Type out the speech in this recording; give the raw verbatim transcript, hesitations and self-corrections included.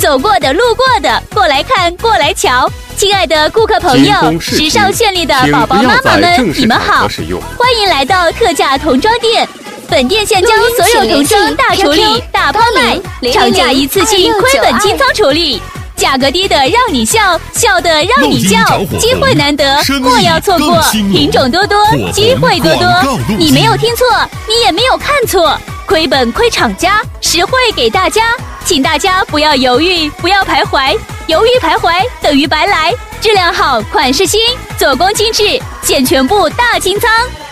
走过的、路过的，过来看，过来瞧。亲爱的顾客朋友，时尚绚丽的宝宝妈妈们，你们好，欢迎来到特价童装店。本店现将所有童装大处理、大抛卖，厂价一次性亏本清仓处理。价格低的让你笑，笑的让你叫，机会难得，莫要错过。品种多多，机会多多，你没有听错，你也没有看错。亏本亏厂家，实惠给大家，请大家不要犹豫，不要徘徊，犹豫徘徊等于白来。质量好，款式新，做工精致，现全部大清仓。